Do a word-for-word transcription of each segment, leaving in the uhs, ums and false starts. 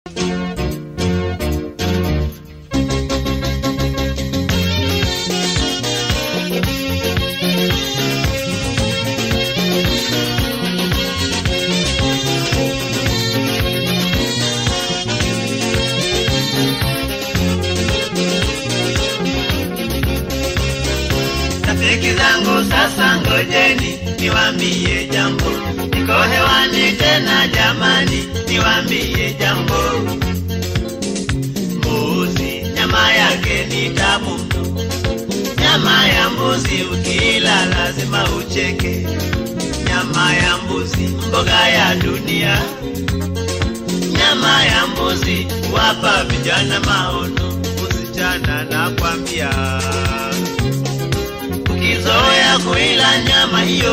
Rafiki zangu sasa ngojeni niwaambie jambo, niko hewani tena jamani, niwaambie jambo. Mbuzi nyama yake ni tamu mno, nyama ya mbuzi ukila lazima ucheke. Nyama ya mbuzi mboga ya dunia, nyama ya mbuzi wapa vijana maono. Usichana na kwambia ukizoea kuila nyama hiyo,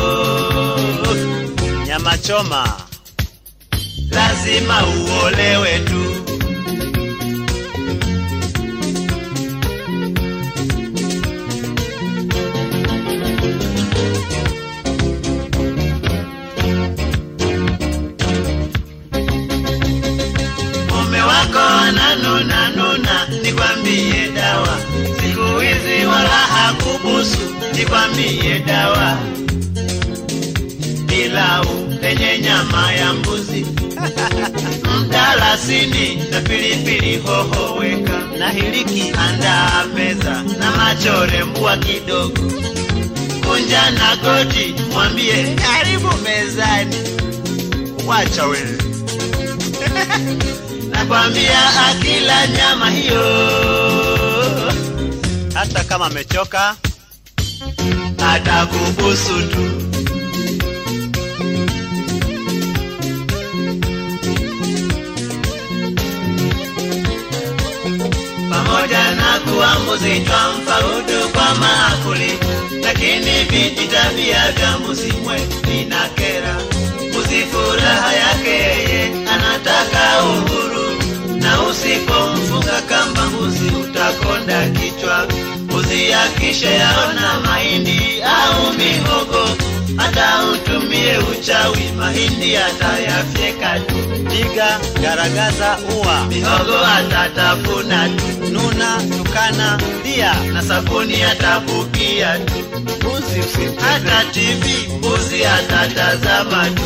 nyama choma, lazima uolewe tu. Mume wako ananuna nuna, nikwambie dawa. Siku hizi wala hakubusu, nikwambie dawa. Pilau lenye nyama ya mbuzi, mdalasini na pilipili hoho weka, na hiliki andaa meza, na machore mbua kidogo. Kunja na goti mwambie karibu mezani. Wacha wewe. Nakwambia akila nyama hiyo, hata kama amechoka atakubusu tu. Pamoja na kuwa mbuzi twampa udu kwa maakuli, lakini vijitabia vya mbuzi mwe vinakera. Mbuzi furaha yake yeye anataka uhuru, na usipomfunga kamba mbuzi utakonda kichwa. Mbuzi akisha yaona mahindi au mihogo, hata utumie uchawi mahindi atayafyeka tu. Piga, garagaza, ua, mihogo atatafuna tu. Nuna, tukana, lia, na sabuni atabukia tu. Mbuzi usimcheze, hata T V mbuzi atatazama tu.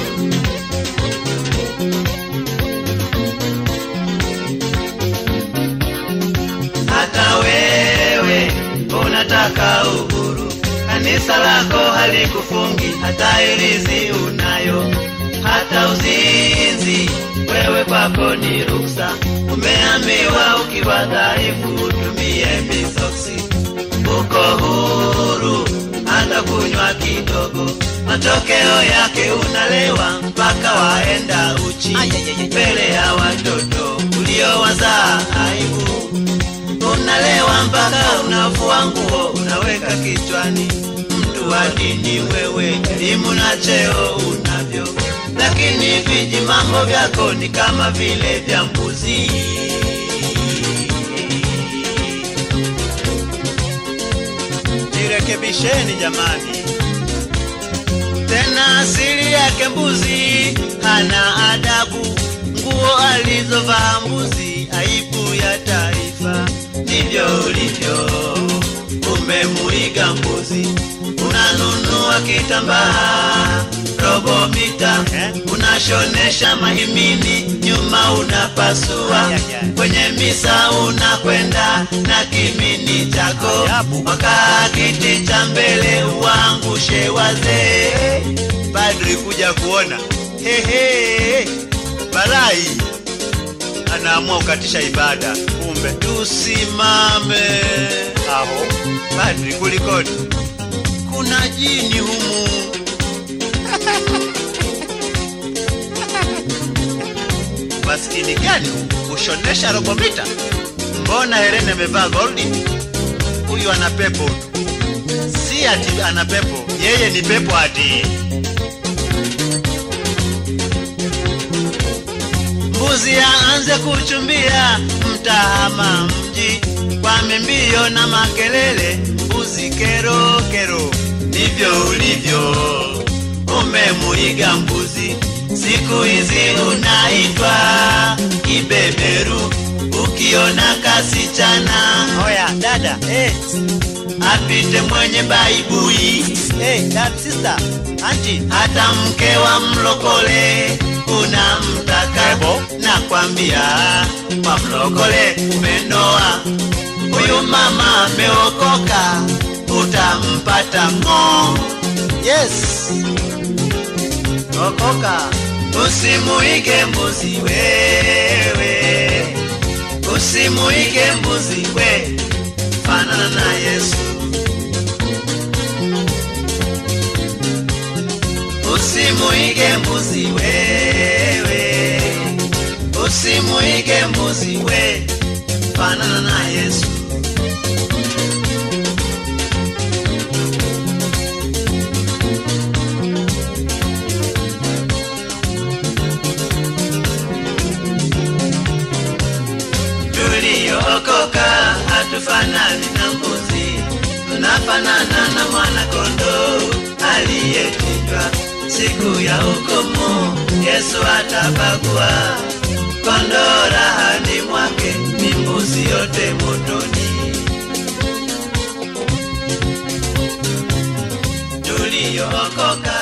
Hata wewe unataka uhuru, kanisa lako halikufungi, hata ilizi unayo. Hata uzinzi wewe kwako ni ruksa, umeambiwa ukiwa dhaifu utumie misoksi. Uko huru hata kunywa kidogo, matokeo yake unalewa mpaka waenda uchi mbele ya watoto uliowazaa. Aibu, unalewa mpaka unafua nguo unaweka kichwani. Mtu wa dini wewe, elimu na cheo unavyo, lakini viji mambo vyako ni kama vile vya mbuzi. Jirekebisheni jamani. Tena asili yake mbuzi hana adabu, nguo alizovaa mbuzi aibu ya taifa. Ndivyo ulivyo, umemuiga mbuzi. Unanunua kitambaa robo mita, unashonesha mahimini, nyuma unapasua. Kwenye misa unakwenda na kimini chako, waka kiti cha mbele uangushe wazee. Padri kuja kuona, hehe, balai anaamua ukatisha ibada, kumbe tusimame. Aho, padri kulikoni? Kuna jini humu. Maskini gani ushonesha robo mita? Mbona Helene amevaa goldi? Huyu ana pepo. Si ati ana pepo, yeye ni pepo ati. Mbuzi aanze kuchumbia, mtahama mji kwa mbio na makelele. Mbuzi kero kero, ndivyo ulivyo, umemuiga mbuzi. Siku hizi unaitwa kibeberu ukiona kasichana. Oya dada, eh, apite mwenye baibui. eh, dad sister, auntie, Hata mke wa mlokole unamtaka. Ebo. Na kwambia kwa mlokole umenoa, huyu mama ameokoka, utampata ngo. yes, okoka. Usimuige mbuzi wewe, usimuige mbuzi we, fanana na Yesu. Usimuige mbuzi wewe, usimuige mbuzi we, fanana na Yesu. Tuliokoka hatufanani na mbuzi, tunafanana na mwana kondoo aliyechinjwa. Siku ya hukumu Yesu atabagua, kondoo rahani mwake, ni mbuzi yote motoni. Tuliokoka